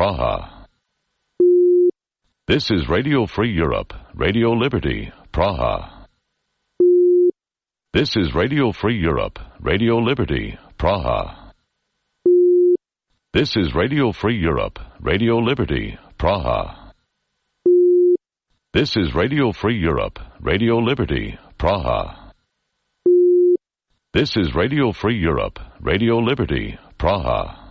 Praha. This is Radio Free Europe, Radio Liberty, Praha. This is Radio Free Europe, Radio Liberty, Praha. This is Radio Free Europe, Radio Liberty, Praha. This is Radio Free Europe, Radio Liberty, Praha. This is Radio Free Europe, Radio Liberty, Praha.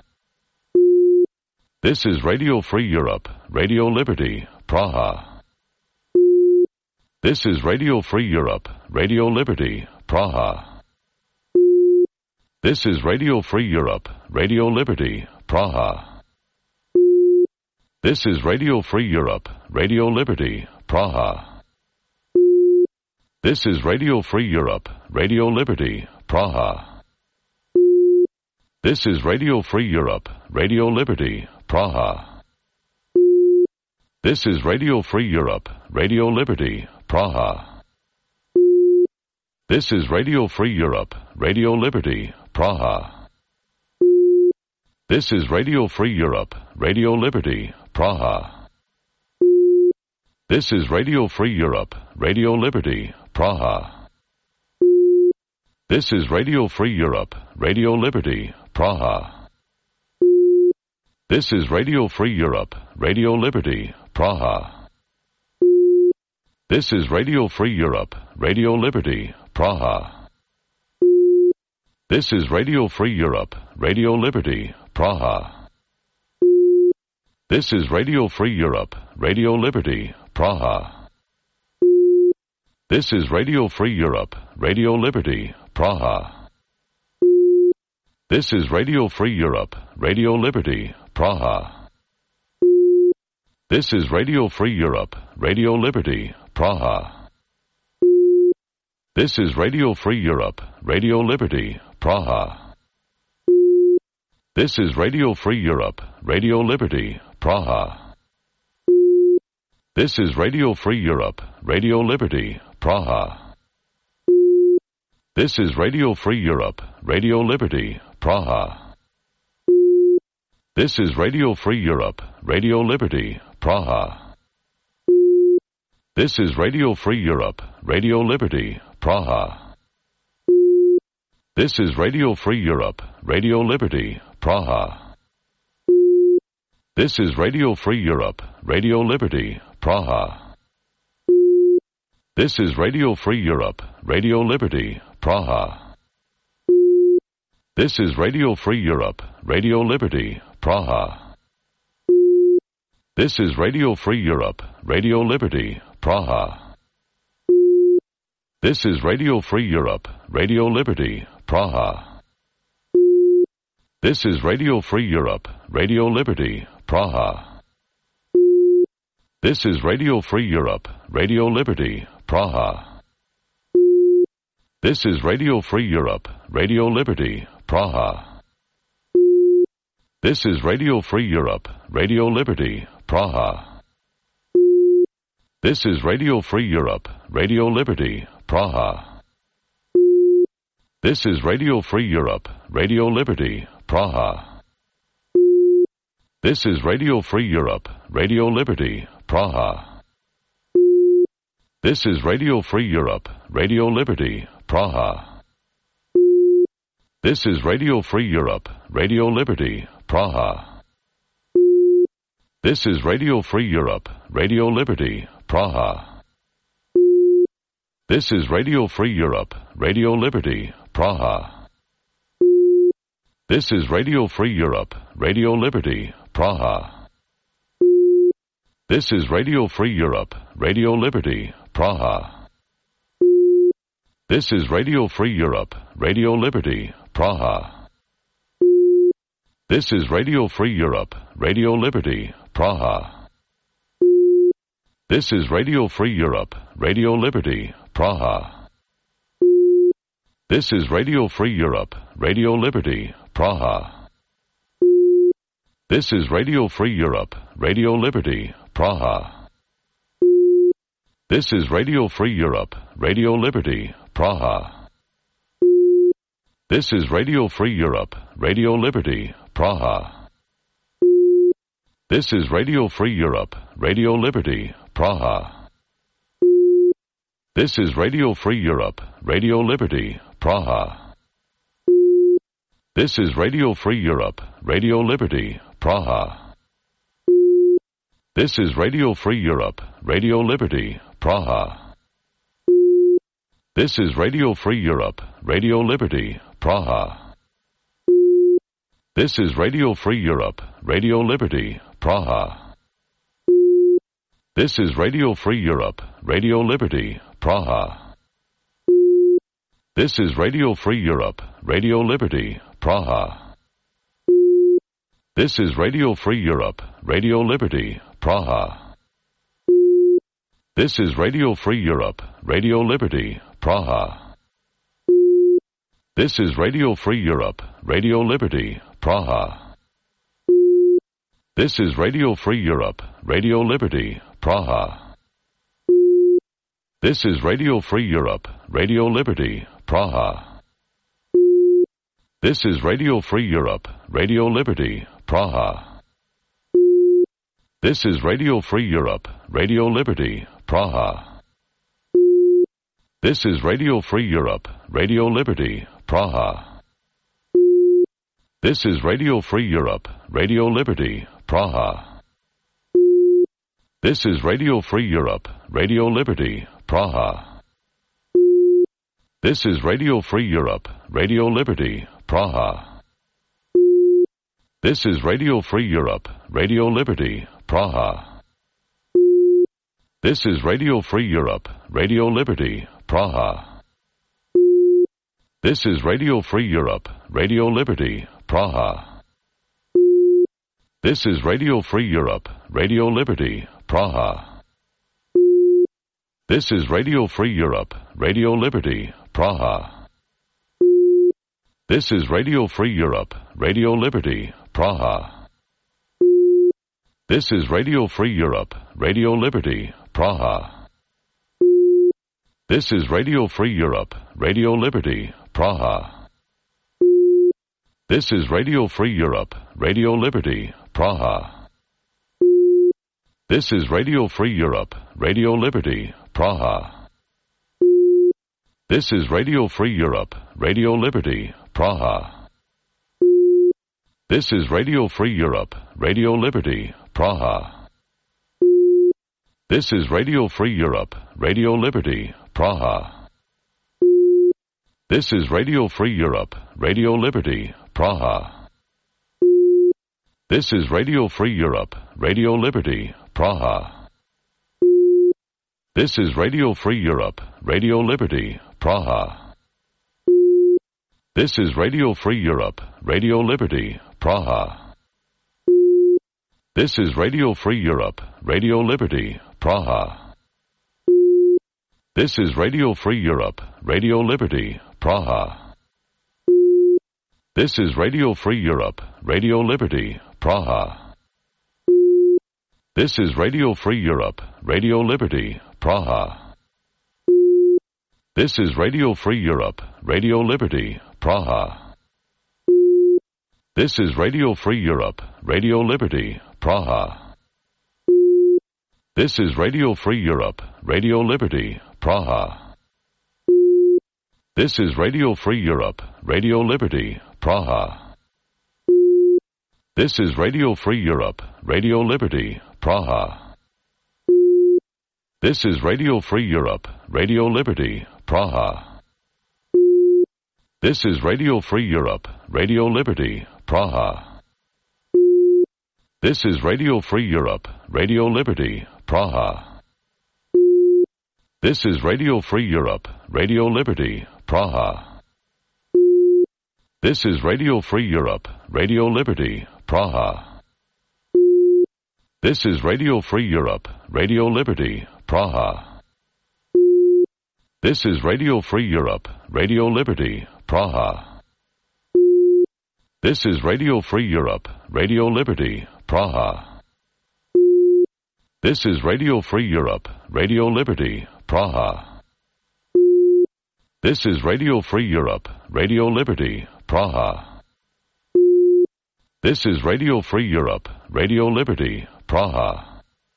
This is Radio Free Europe, Radio Liberty, Praha. This is Radio Free Europe, Radio Liberty, Praha. This is Radio Free Europe, Radio Liberty, Praha. This is Radio Free Europe, Radio Liberty, Praha. This is Radio Free Europe, Radio Liberty, Praha. This is Radio Free Europe, Radio Liberty, Praha. This is Radio Free Europe, Radio Liberty, Praha. This is Radio Free Europe, Radio Liberty, Praha. This is Radio Free Europe, Radio Liberty, Praha. This is Radio Free Europe, Radio Liberty, Praha. This is Radio Free Europe, Radio Liberty, Praha. This is Radio Free Europe, Radio Liberty, Praha. This is Radio Free Europe, Radio Liberty, Praha. This is Radio Free Europe, Radio Liberty, Praha. This is Radio Free Europe, Radio Liberty, Praha. This is Radio Free Europe, Radio Liberty, Praha. This is Radio Free Europe, Radio Liberty, Praha. This is Radio Free Europe, Radio Liberty, Praha. This is Radio Free Europe, Radio Liberty, Praha. This is Radio Free Europe, Radio Liberty, Praha. This is Radio Free Europe, Radio Liberty, Praha. This is Radio Free Europe, Radio Liberty, Praha. This is Radio Free Europe, Radio Liberty, Praha. This is Radio Free Europe, Radio Liberty, Praha. This is Radio Free Europe, Radio Liberty, Praha. This is Radio Free Europe, Radio Liberty, Praha. This is Radio Free Europe, Radio Liberty, Praha. This is Radio Free Europe, Radio Liberty, Praha. This is Radio Free Europe, Radio Liberty, Praha. This is Radio Free Europe, Radio Liberty, Praha. This is Radio Free Europe, Radio Liberty, Praha. This is Radio Free Europe, Radio Liberty, Praha. This is Radio Free Europe, Radio Liberty, Praha. This is Radio Free Europe, Radio Liberty, Praha. This is Radio Free Europe, Radio Liberty, Praha. This is Radio Free Europe, Radio Liberty, Praha. This is Radio Free Europe, Radio Liberty, Praha. This is Radio Free Europe, Radio Liberty, Praha. This is Radio Free Europe, Radio Liberty, Praha. This is Radio Free Europe, Radio Liberty, Praha. This is Radio Free Europe, Radio Liberty, Praha. This is Radio Free Europe, Radio Liberty, Praha. This is Radio Free Europe, Radio Liberty, Praha. This is Radio Free Europe, Radio Liberty, Praha. This is Radio Free Europe, Radio Liberty, Praha. This is Radio Free Europe, Radio Liberty, Praha. This is Radio Free Europe, Radio Liberty, Praha. This is Radio Free Europe, Radio Liberty, Praha. This is Radio Free Europe, Radio Liberty, Praha. This is Radio Free Europe, Radio Liberty, Praha. This is Radio Free Europe, Radio Liberty, Praha. This is Radio Free Europe, Radio Liberty, Praha. This is Radio Free Europe, Radio Liberty, Praha. This is Radio Free Europe, Radio Liberty, Praha. This is Radio Free Europe, Radio Liberty, Praha. This is Radio Free Europe, Radio Liberty, Praha. This is Radio Free Europe, Radio Liberty, Praha. This is Radio Free Europe, Radio Liberty, Praha. This is Radio Free Europe, Radio Liberty, Praha. This is Radio Free Europe, Radio Liberty, Praha. This is Radio Free Europe, Radio Liberty, Praha. This is Radio Free Europe, Radio Liberty, Praha. This is Radio Free Europe, Radio Liberty, Praha. This is Radio Free Europe, Radio Liberty, Praha. This is Radio Free Europe, Radio Liberty, Praha. This is Radio Free Europe, Radio Liberty, Praha. This is Radio Free Europe, Radio Liberty, Praha. This is Radio Free Europe, Radio Liberty, Praha. This is Radio Free Europe, Radio Liberty, Praha. This is Radio Free Europe, Radio Liberty, Praha. This is Radio Free Europe, Radio Liberty, Praha. This is Radio Free Europe, Radio Liberty, Praha. This is Radio Free Europe, Radio Liberty, Praha. This is Radio Free Europe, Radio Liberty, Praha. This is Radio Free Europe, Radio Liberty, Praha. This is Radio Free Europe, Radio Liberty, Praha. This is Radio Free Europe, Radio Liberty, Praha. This is Radio Free Europe, Radio Liberty, Praha. This is Radio Free Europe, Radio Liberty, Praha. This is Radio Free Europe, Radio Liberty, Praha. This is Radio Free Europe, Radio Liberty, Praha. This is Radio Free Europe, Radio Liberty, Praha. This is Radio Free Europe, Radio Liberty, Praha. This is Radio Free Europe, Radio Liberty, Praha. This is Radio Free Europe, Radio Liberty, Praha. This is Radio Free Europe, Radio Liberty, Praha. This is Radio Free Europe, Radio Liberty, Praha. This is Radio Free Europe, Radio Liberty, Praha. This is Radio Free Europe, Radio Liberty, Praha. This is Radio Free Europe, Radio Liberty, Praha. This is Radio Free Europe, Radio Liberty, Praha. This is Radio Free Europe, Radio Liberty, Praha. This is Radio Free Europe, Radio Liberty, Praha. This is Radio Free Europe, Radio Liberty, Praha. This is Radio Free Europe, Radio Liberty, Praha. This is Radio Free Europe, Radio Liberty, Praha. This is Radio Free Europe, Radio Liberty, Praha. This is Radio Free Europe, Radio Liberty, Praha. This is Radio Free Europe, Radio Liberty, Praha. This is Radio Free Europe, Radio Liberty, Praha. This is Radio Free Europe, Radio Liberty, Praha. This is Radio Free Europe, Radio Liberty, Praha. This is Radio Free Europe, Radio Liberty, Praha. This is Radio Free Europe, Radio Liberty, Praha. This is Radio Free Europe, Radio Liberty, Praha. This is Radio Free Europe, Radio Liberty, Praha.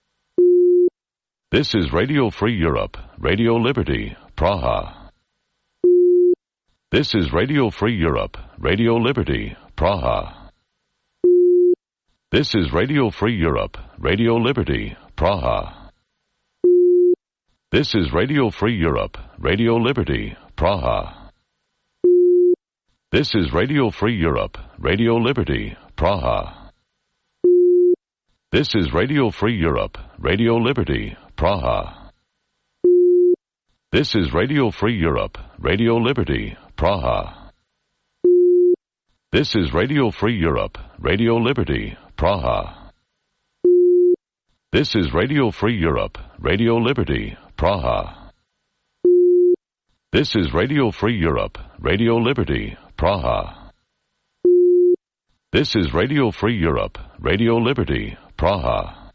This is Radio Free Europe, Radio Liberty, Praha. This is Radio Free Europe, Radio Liberty, Praha. This is Radio Free Europe, Radio Liberty, Praha. This is Radio Free Europe, Radio Liberty, Praha. This is Radio Free Europe, Radio Liberty, Praha. This is Radio Free Europe, Radio Liberty, Praha. This is Radio Free Europe, Radio Liberty, Praha. This is Radio Free Europe, Radio Liberty, Praha. This is Radio Free Europe, Radio Liberty, Praha. This is Radio Free Europe, Radio Liberty, Praha. This is Radio Free Europe, Radio Liberty, Praha.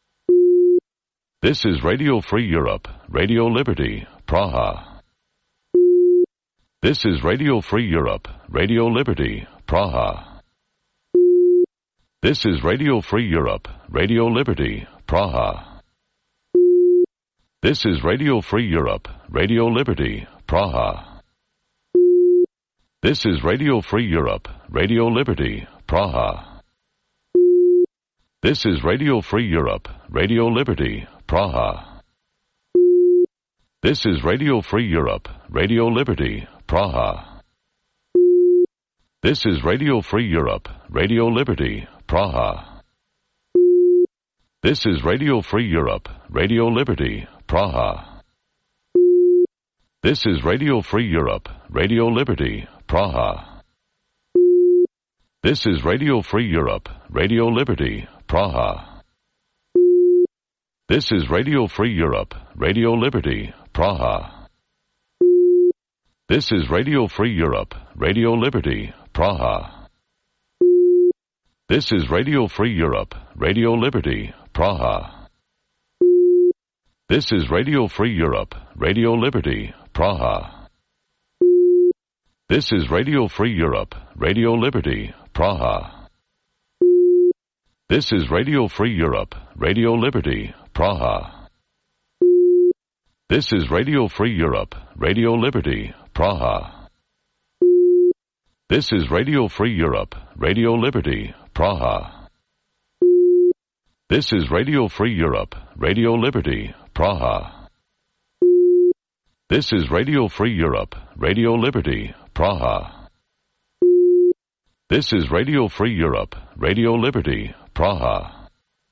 This is Radio Free Europe, Radio Liberty, Praha. This is Radio Free Europe, Radio Liberty, Praha. This is Radio Free Europe, Radio Liberty, Praha. This is Radio Free Europe, Radio Liberty, Praha. This is Radio Free Europe, Radio Liberty, Praha. This is Radio Free Europe, Radio Liberty, Praha. This is Radio Free Europe, Radio Liberty, Praha. This is Radio Free Europe, Radio Liberty, Praha. This is Radio Free Europe, Radio Liberty, Praha. This is Radio Free Europe, Radio Liberty, Praha. This is Radio Free Europe, Radio Liberty, Praha. This is Radio Free Europe, Radio Liberty, Praha. This is Radio Free Europe, Radio Liberty, Praha. This is Radio Free Europe, Radio Liberty, Praha. This is Radio Free Europe, Radio Liberty, Praha. This is Radio Free Europe, Radio Liberty, Praha. This is Radio Free Europe, Radio Liberty, Praha. This is Radio Free Europe, Radio Liberty, Praha. This is Radio Free Europe, Radio Liberty, Praha. This is Radio Free Europe, Radio Liberty, Praha. This is Radio Free Europe, Radio Liberty, Praha. This is Radio Free Europe, Radio Liberty, Praha.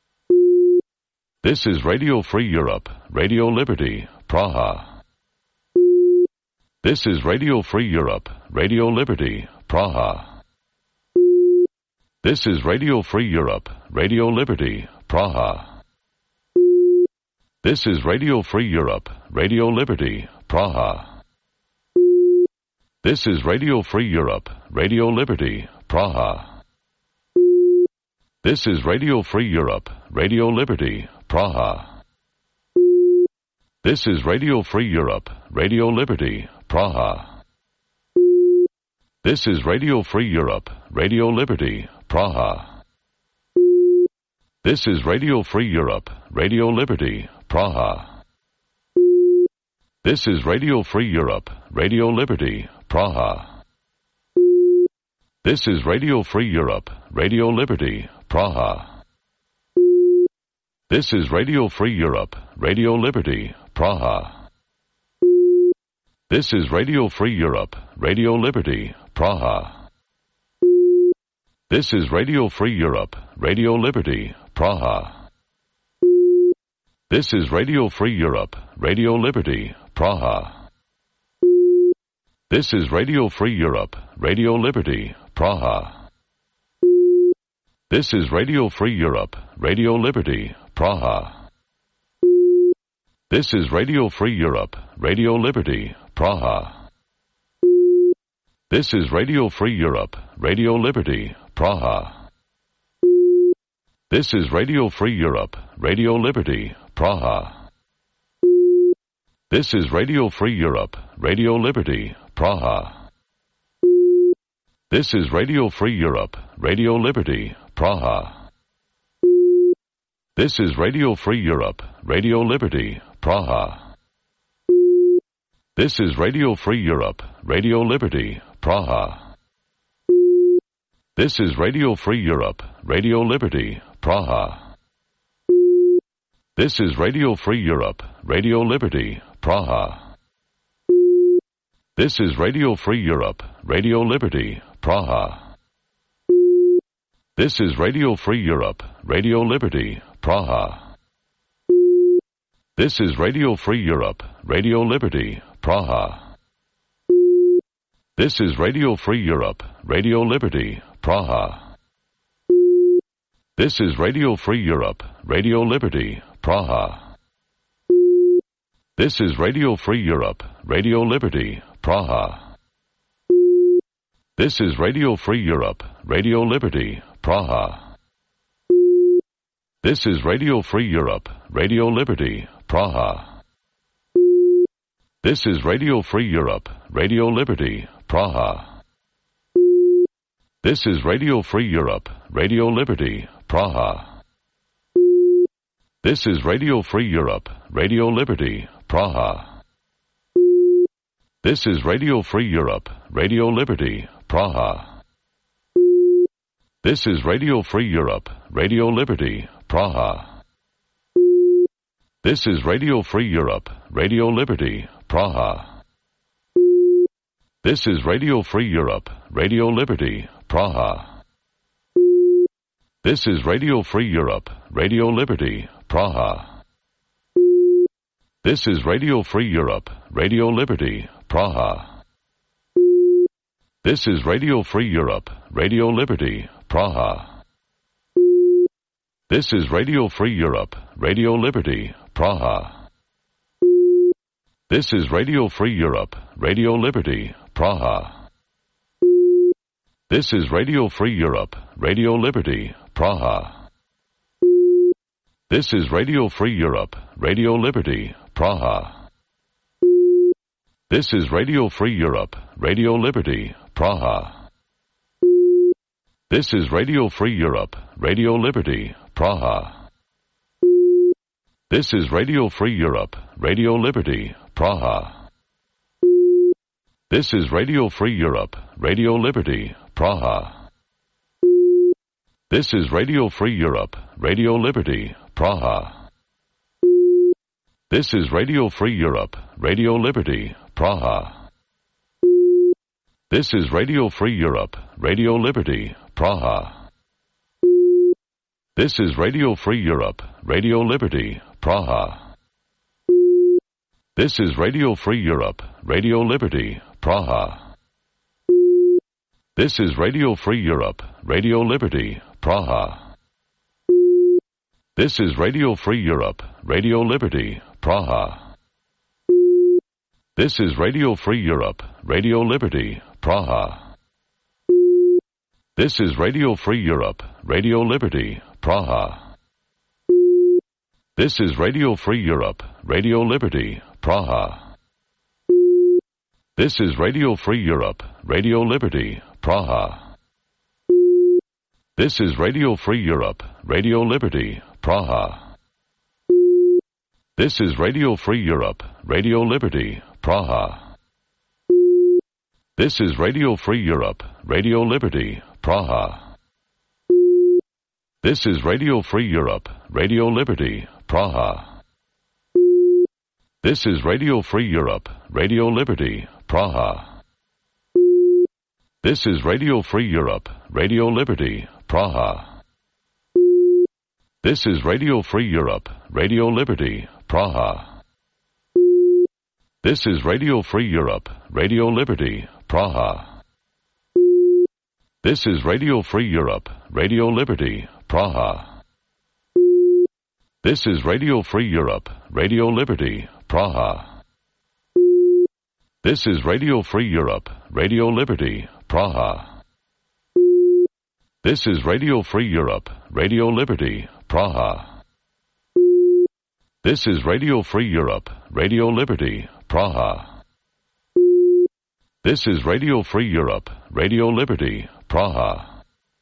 This is Radio Free Europe, Radio Liberty, Praha. This is Radio Free Europe, Radio Liberty, Praha. This is Radio Free Europe, Radio Liberty, Praha. This is Radio Free Europe, Radio Liberty, Praha. This is Radio Free Europe, Radio Liberty, Praha. This is Radio Free Europe, Radio Liberty, Praha. This is Radio Free Europe, Radio Liberty, Praha. This is Radio Free Europe, Radio Liberty, Praha. This is Radio Free Europe, Radio Liberty, Praha. This is Radio Free Europe, Radio Liberty, Praha. This is Radio Free Europe, Radio Liberty, Praha. This is Radio Free Europe, Radio Liberty, Praha. This is Radio Free Europe, Radio Liberty, Praha. This is Radio Free Europe, Radio Liberty, Praha. This is Radio Free Europe, Radio Liberty, Praha. This is Radio Free Europe, Radio Liberty, Praha. This is Radio Free Europe, Radio Liberty, Praha. This is Radio Free Europe, Radio Liberty, Praha. This is Radio Free Europe, Radio Liberty, Praha. This is Radio Free Europe, Radio Liberty, Praha. This is Radio Free Europe, Radio Liberty, Praha. This is Radio Free Europe, Radio Liberty, Praha. This is Radio Free Europe, Radio Liberty, Praha. This is Radio Free Europe, Radio Liberty, Praha. This is Radio Free Europe, Radio Liberty, Praha. This is Radio Free Europe, Radio Liberty, Praha. This is Radio Free Europe, Radio Liberty, Praha. This is Radio Free Europe, Radio Liberty, Praha. This is Radio Free Europe, Radio Liberty, Praha. This is Radio Free Europe, Radio Liberty, Praha. This is Radio Free Europe, Radio Liberty, Praha. This is Radio Free Europe, Radio Liberty, Praha. This is Radio Free Europe, Radio Liberty, Praha. This is Radio Free Europe, Radio Liberty, Praha. This is Radio Free Europe, Radio Liberty, Praha. This is Radio Free Europe, Radio Liberty, Praha. This is Radio Free Europe, Radio Liberty, Praha. This is Radio Free Europe, Radio Liberty, Praha. This is Radio Free Europe, Radio Liberty, Praha. This is Radio Free Europe, Radio Liberty, Praha. This is Radio Free Europe, Radio Liberty, Praha. This is Radio Free Europe, Radio Liberty, Praha. This is Radio Free Europe, Radio Liberty, Praha. This is Radio Free Europe, Radio Liberty, Praha. This is Radio Free Europe, Radio Liberty, Praha. This is Radio Free Europe, Radio Liberty, Praha. This is Radio Free Europe, Radio Liberty, Praha. This is Radio Free Europe, Radio Liberty, Praha. This is Radio Free Europe, Radio Liberty, Praha. This is Radio Free Europe, Radio Liberty, Praha. This is Radio Free Europe, Radio Liberty, Praha. This is Radio Free Europe, Radio Liberty, Praha. This is Radio Free Europe, Radio Liberty, Praha. This is Radio Free Europe, Radio Liberty, Praha. This is Radio Free Europe, Radio Liberty, Praha. This is Radio Free Europe, Radio Liberty, Praha. This is Radio Free Europe, Radio Liberty, Praha. This is Radio Free Europe, Radio Liberty, Praha. This is Radio Free Europe, Radio Liberty, Praha. This is Radio Free Europe, Radio Liberty, Praha. This is Radio Free Europe, Radio Liberty, Praha. This is Radio Free Europe, Radio Liberty, Praha. This is Radio Free Europe, Radio Liberty, Praha. This is Radio Free Europe, Radio Liberty, Praha. This is Radio Free Europe, Radio Liberty, Praha. This is Radio Free Europe, Radio Liberty, Praha. This is Radio Free Europe, Radio Liberty, Praha. This is Radio Free Europe, Radio Liberty, Praha. This is Radio Free Europe, Radio Liberty, Praha. This is Radio Free Europe, Radio Liberty, Praha. This is Radio Free Europe, Radio Liberty, Praha. This is Radio Free Europe, Radio Liberty, Praha. This is Radio Free Europe, Radio Liberty, Praha. This is Radio Free Europe, Radio Liberty, Praha. This is Radio Free Europe, Radio Liberty, Praha. This is Radio Free Europe, Radio Liberty, Praha. This is Radio Free Europe, Radio Liberty, Praha.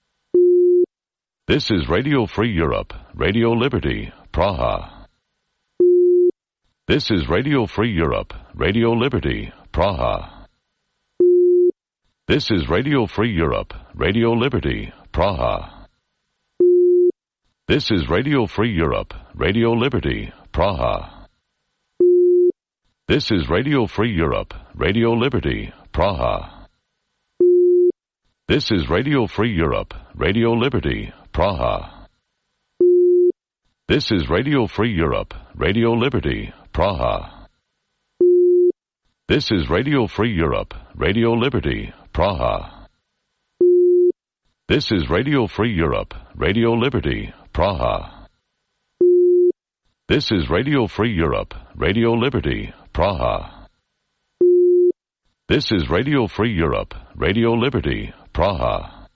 This is Radio Free Europe, Radio Liberty, Praha. This is Radio Free Europe, Radio Liberty, Praha. This is Radio Free Europe, Radio Liberty, Praha. This is Radio Free Europe, Radio Liberty, Praha. This is Radio Free Europe, Radio Liberty, Praha. This is Radio Free Europe, Radio Liberty, Praha. This is Radio Free Europe, Radio Liberty, Praha. This is Radio Free Europe, Radio Liberty, Praha. This is Radio Free Europe, Radio Liberty, Praha. This is Radio Free Europe, Radio Liberty, Praha. This is Radio Free Europe, Radio Liberty, Praha.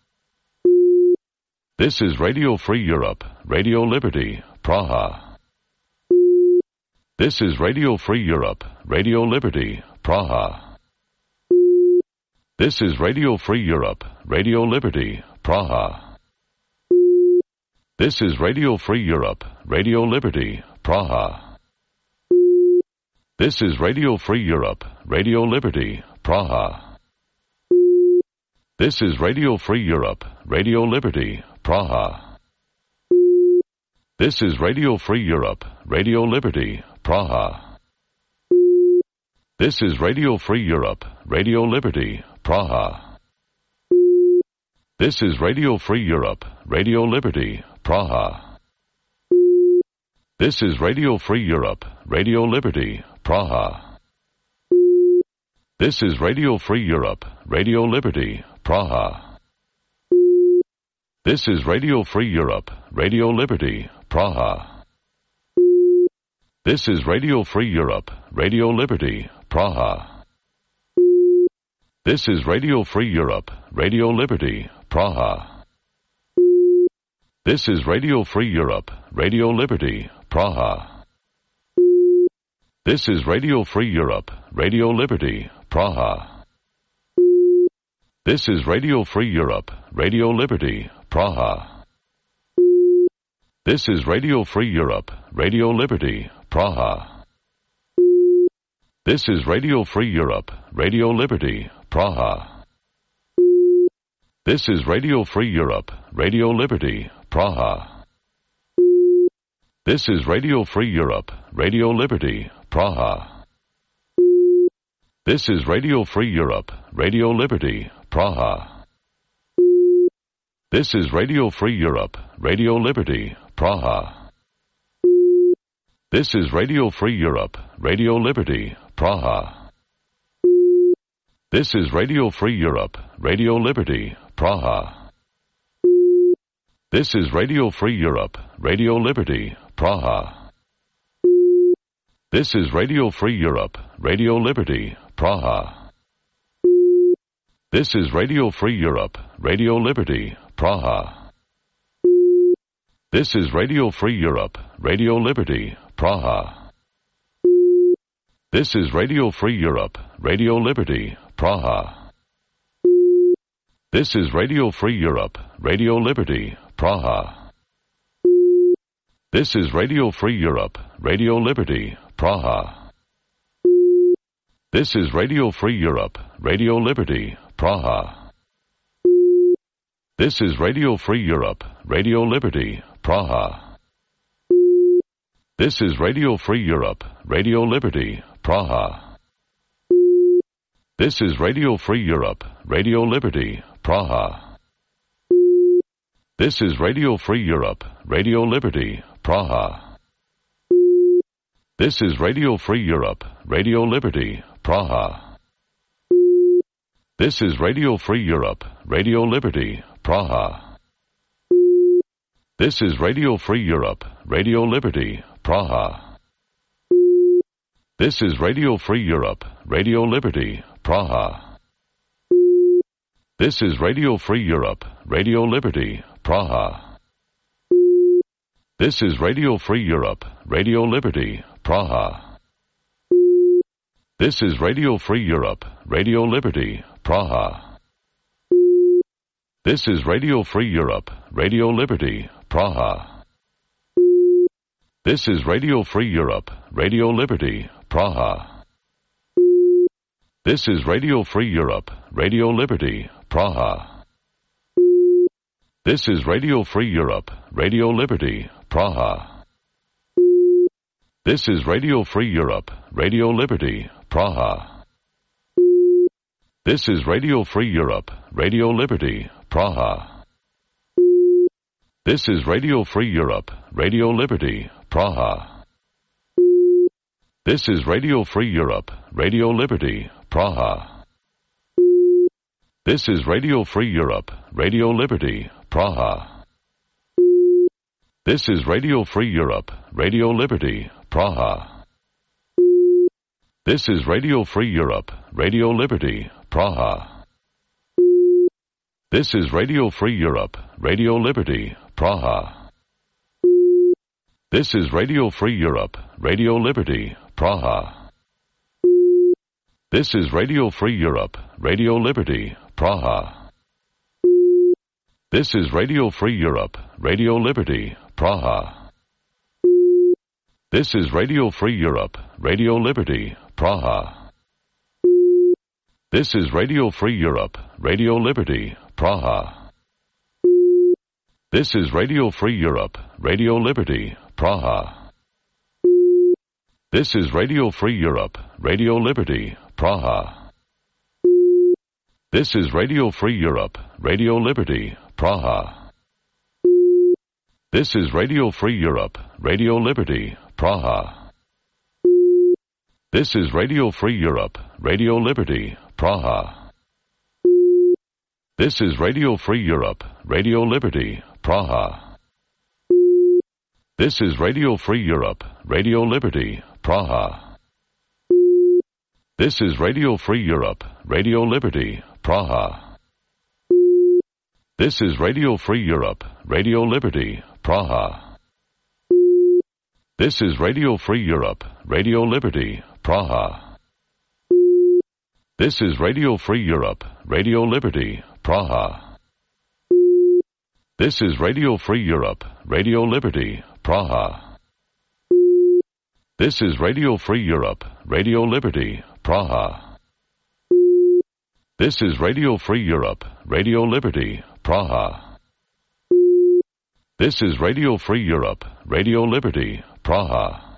This is Radio Free Europe, Radio Liberty, Praha. This is Radio Free Europe, Radio Liberty, Praha. This is Radio Free Europe, Radio Liberty, Praha. This is Radio Free Europe, Radio Liberty, Praha. This is Radio Free Europe, Radio Liberty, Praha. This is Radio Free Europe, Radio Liberty, Praha. This is Radio Free Europe, Radio Liberty, Praha. This is Radio Free Europe, Radio Liberty, Praha. This is Radio Free Europe, Radio Liberty, Praha. This is Radio Free Europe, Radio Liberty, Praha. This is Radio Free Europe, Radio Liberty, Praha. This is Radio Free Europe, Radio Liberty, Praha. This is Radio Free Europe, Radio Liberty, Praha. This is Radio Free Europe, Radio Liberty, Praha. This is Radio Free Europe, Radio Liberty, Praha. This is Radio Free Europe, Radio Liberty, Praha. This is Radio Free Europe, Radio Liberty, Praha. This is Radio Free Europe, Radio Liberty, Praha. This is Radio Free Europe, Radio Liberty, Praha. This is Radio Free Europe, Radio Liberty, Praha. This is Radio Free Europe, Radio Liberty, Praha. This is Radio Free Europe, Radio Liberty, Praha. This is Radio Free Europe, Radio Liberty, Praha. This is Radio Free Europe, Radio Liberty, Praha. This is Radio Free Europe, Radio Liberty, Praha. This is Radio Free Europe, Radio Liberty, Praha. This is Radio Free Europe, Radio Liberty, Praha. This is Radio Free Europe, Radio Liberty, Praha. This is Radio Free Europe, Radio Liberty, Praha. This is Radio Free Europe, Radio Liberty, Praha. This is Radio Free Europe, Radio Liberty, Praha. This is Radio Free Europe, Radio Liberty, Praha. This is Radio Free Europe, Radio Liberty, Praha. This is Radio Free Europe, Radio Liberty, Praha. This is Radio Free Europe, Radio Liberty, Praha. This is Radio Free Europe, Radio Liberty, Praha. This is Radio Free Europe, Radio Liberty, Praha. This is Radio Free Europe, Radio Liberty, Praha. This is Radio Free Europe, Radio Liberty, Praha. This is Radio Free Europe, Radio Liberty, Praha. This is Radio Free Europe, Radio Liberty, Praha. This is Radio Free Europe, Radio Liberty, Praha. This is Radio Free Europe, Radio Liberty, Praha. This is Radio Free Europe, Radio Liberty, Praha. This is Radio Free Europe, Radio Liberty, Praha. This is Radio Free Europe, Radio Liberty, Praha. This is Radio Free Europe, Radio Liberty, Praha. This is Radio Free Europe, Radio Liberty, Praha. This is Radio Free Europe, Radio Liberty, Praha. This is Radio Free Europe, Radio Liberty, Praha. This is Radio Free Europe, Radio Liberty, Praha. This is Radio Free Europe, Radio Liberty, Praha. This is Radio Free Europe, Radio Liberty, Praha. This is Radio Free Europe, Radio Liberty, Praha. This is Radio Free Europe, Radio Liberty, Praha. This is Radio Free Europe, Radio Liberty, Praha. This is Radio Free Europe, Radio Liberty, Praha. This is Radio Free Europe, Radio Liberty, Praha. This is Radio Free Europe, Radio Liberty, Praha. This is Radio Free Europe, Radio Liberty, Praha. This is Radio Free Europe, Radio Liberty, Praha. This is Radio Free Europe, Radio Liberty, Praha. This is Radio Free Europe, Radio Liberty, Praha. This is Radio Free Europe, Radio Liberty, Praha. This is Radio Free Europe, Radio Liberty, Praha. This is Radio Free Europe, Radio Liberty, Praha. This is Radio Free Europe, Radio Liberty, Praha. This is Radio Free Europe, Radio Liberty, Praha. This is Radio Free Europe, Radio Liberty, Praha. This is Radio Free Europe, Radio Liberty, Praha. This is Radio Free Europe, Radio Liberty, Praha. This is Radio Free Europe, Radio Liberty, Praha. This is Radio Free Europe, Radio Liberty, Praha. This is Radio Free Europe, Radio Liberty, Praha. This is Radio Free Europe, Radio Liberty, Praha. This is Radio Free Europe, Radio Liberty, Praha.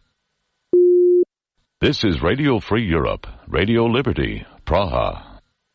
This is Radio Free Europe, Radio Liberty, Praha.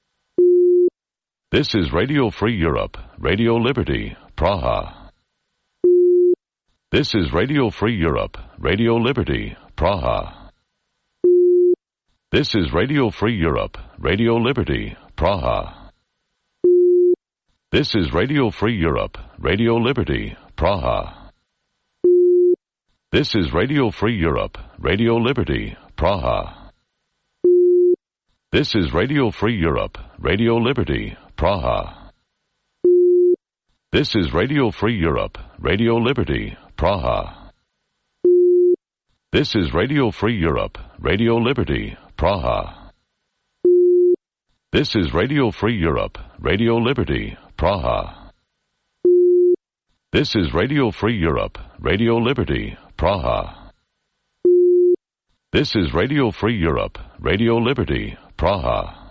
This is Radio Free Europe, Radio Liberty, Praha. This is Radio Free Europe, Radio Liberty, Praha. This is Radio Free Europe, Radio Liberty, Praha. This is Radio Free Europe, Radio Liberty, Praha. This is Radio Free Europe, Radio Liberty, Praha. This is Radio Free Europe, Radio Liberty, Praha. This is Radio Free Europe, Radio Liberty, Praha. This is Radio Free Europe, Radio Liberty, Praha. This is Radio Free Europe, Radio Liberty, Praha. This is Radio Free Europe, Radio Liberty, Praha. This is Radio Free Europe, Radio Liberty, Praha.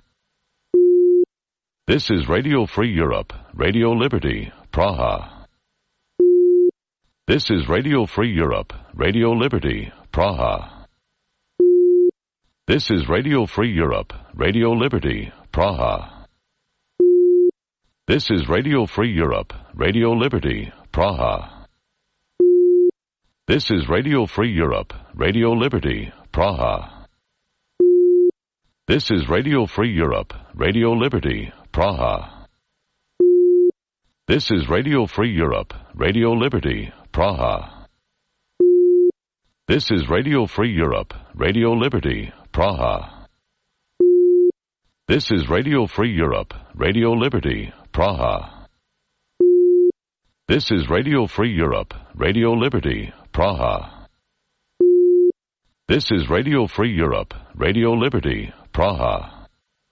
This is Radio Free Europe, Radio Liberty, Praha. This is Radio Free Europe, Radio Liberty, Praha. This is Radio Free Europe, Radio Liberty, Praha. This is Radio Free Europe, Radio Liberty, Praha. This is Radio Free Europe, Radio Liberty, Praha. This is Radio Free Europe, Radio Liberty, Praha. This is Radio Free Europe, Radio Liberty, Praha. This is Radio Free Europe, Radio Liberty, Praha. This is Radio Free Europe, Radio Liberty, Praha. This is Radio Free Europe, Radio Liberty, Praha. This is Radio Free Europe, Radio Liberty, Praha.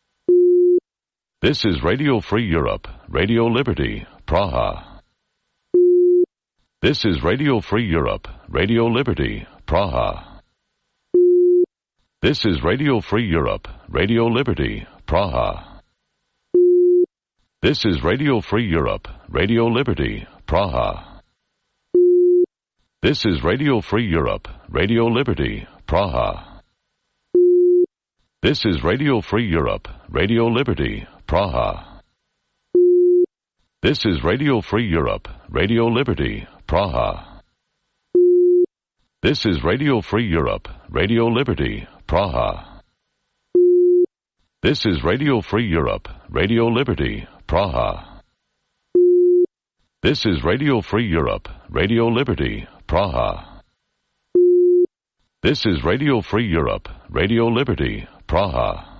This is Radio Free Europe, Radio Liberty, Praha. This is Radio Free Europe, Radio Liberty, Praha. This is Radio Free Europe, Radio Liberty, Praha. This is Radio Free Europe, Radio Liberty, Praha. This is Radio Free Europe, Radio Liberty, Praha. This is Radio Free Europe, Radio Liberty, Praha. This is Radio Free Europe, Radio Liberty, Praha. This is Radio Free Europe, Radio Liberty, Praha. This is Radio Free Europe, Radio Liberty, Praha. This is Radio Free Europe, Radio Liberty, Praha. This is Radio Free Europe, Radio Liberty, Praha.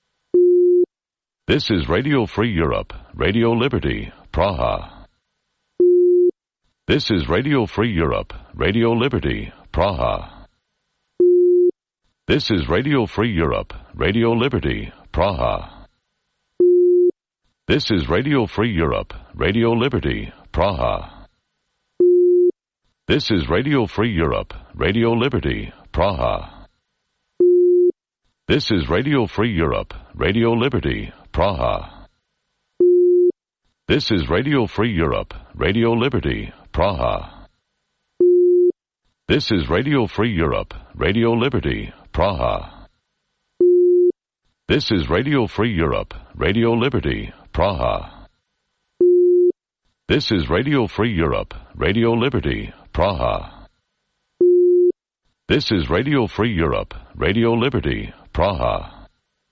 This is Radio Free Europe, Radio Liberty, Praha. This is Radio Free Europe, Radio Liberty, Praha. This is Radio Free Europe, Radio Liberty, Praha. This is Radio Free Europe, Radio Liberty, Praha. This is Radio Free Europe, Radio Liberty, Praha. This is Radio Free Europe, Radio Liberty, Praha. This is Radio Free Europe, Radio Liberty, Praha. This is Radio Free Europe, Radio Liberty, Praha. This is Radio Free Europe, Radio Liberty, Praha. This is Radio Free Europe, Radio Liberty, Praha. This is Radio Free Europe, Radio Liberty, Praha.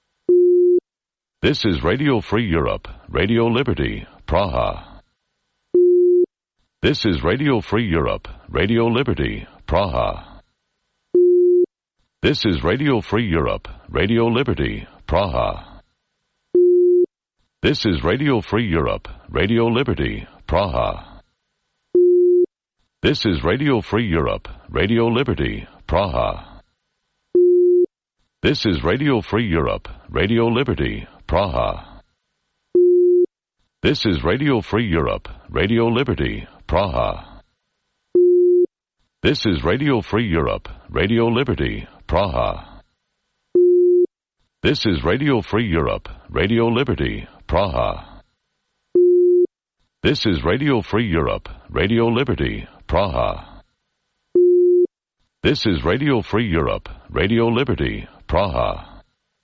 This is Radio Free Europe, Radio Liberty, Praha. This is Radio Free Europe, Radio Liberty, Praha. This is Radio Free Europe, Radio Liberty, Praha. This is Radio Free Europe, Radio Liberty, Praha. This is Radio Free Europe, Radio Liberty, Praha. This is Radio Free Europe, Radio Liberty, Praha. This is Radio Free Europe, Radio Liberty, Praha. This is Radio Free Europe, Radio Liberty, Praha. This is Radio Free Europe, Radio Liberty, Praha. This is Radio Free Europe, Radio Liberty, Praha. This is Radio Free Europe, Radio Liberty, Praha.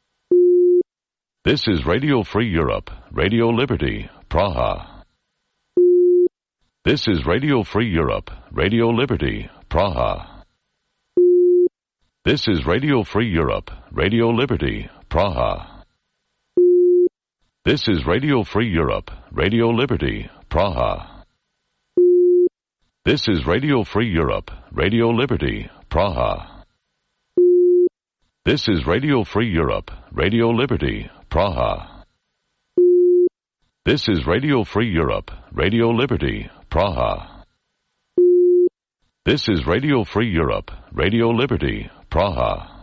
This is Radio Free Europe, Radio Liberty, Praha. This is Radio Free Europe, Radio Liberty, Praha. This is Radio Free Europe, Radio Liberty, Praha. This is Radio Free Europe, Radio Liberty, Praha. This is Radio Free Europe, Radio Liberty, Praha. This is Radio Free Europe, Radio Liberty, Praha. This is Radio Free Europe, Radio Liberty, Praha. This is Radio Free Europe, Radio Liberty, Praha.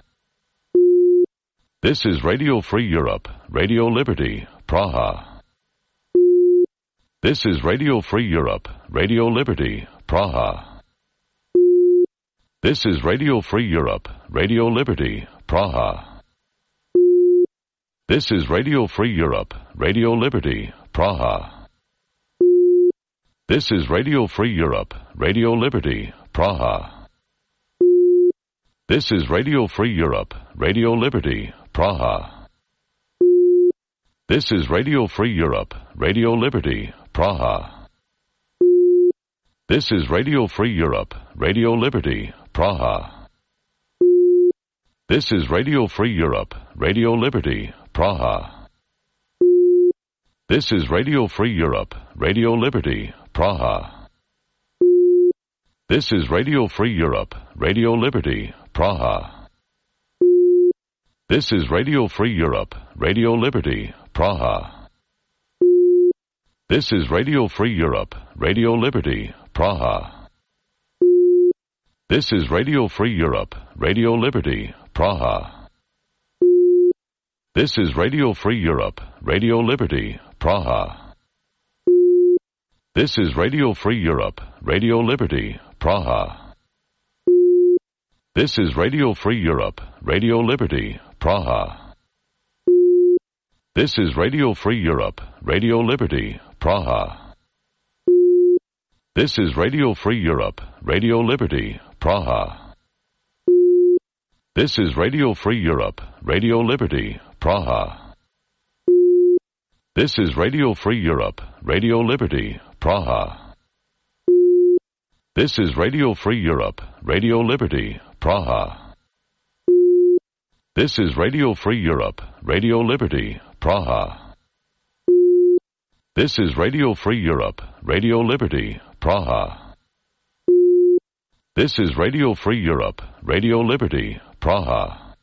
This is Radio Free Europe, Radio Liberty, Praha. This is Radio Free Europe, Radio Liberty, Praha. This is Radio Free Europe, Radio Liberty, Praha. This is Radio Free Europe, Radio Liberty, Praha. This is Radio Free Europe, Radio Liberty, Praha. This is Radio Free Europe, Radio Liberty, Praha. This is Radio Free Europe, Radio Liberty, Praha. This is Radio Free Europe, Radio Liberty, Praha. This is Radio Free Europe, Radio Liberty, Praha. This is Radio Free Europe, Radio Liberty, Praha. This is Radio Free Europe, Radio Liberty, Praha. This is Radio Free Europe, Radio Liberty, Praha. This is Radio Free Europe, Radio Liberty, Praha. This is Radio Free Europe, Radio Liberty, Praha. This is Radio Free Europe, Radio Liberty, Praha. This is Radio Free Europe, Radio Liberty, Praha. This is Radio Free Europe, Radio Liberty, Praha. This is Radio Free Europe, Radio Liberty, Praha. This is Radio Free Europe, Radio Liberty, Praha. This is Radio Free Europe, Radio Liberty, Praha. This is Radio Free Europe, Radio Liberty, Praha. This is Radio Free Europe, Radio Liberty, Praha. This is Radio Free Europe, Radio Liberty, Praha. This is Radio Free Europe, Radio Liberty, Praha. This is Radio Free Europe, Radio Liberty, Praha.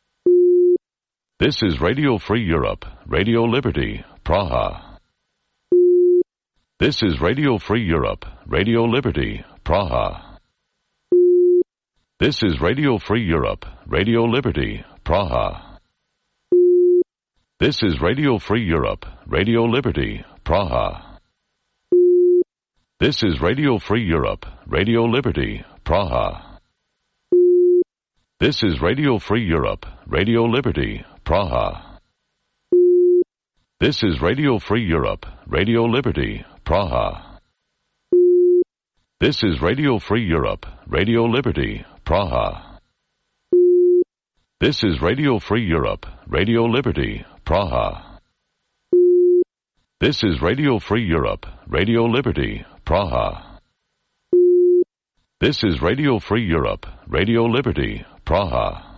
This is Radio Free Europe, Radio Liberty, Praha. This is Radio Free Europe, Radio Liberty, Praha. This is Radio Free Europe, Radio Liberty, Praha. This is Radio Free Europe, Radio Liberty, Praha. This is Radio Free Europe, Radio Liberty, Praha. This is Radio Free Europe, Radio Liberty, Praha. This is Radio Free Europe, Radio Liberty, Praha. This is Radio Free Europe, Radio Liberty, Praha. This is Radio Free Europe, Radio Liberty, Praha. This is Radio Free Europe, Radio Liberty, Praha. This is Radio Free Europe, Radio Liberty, Praha.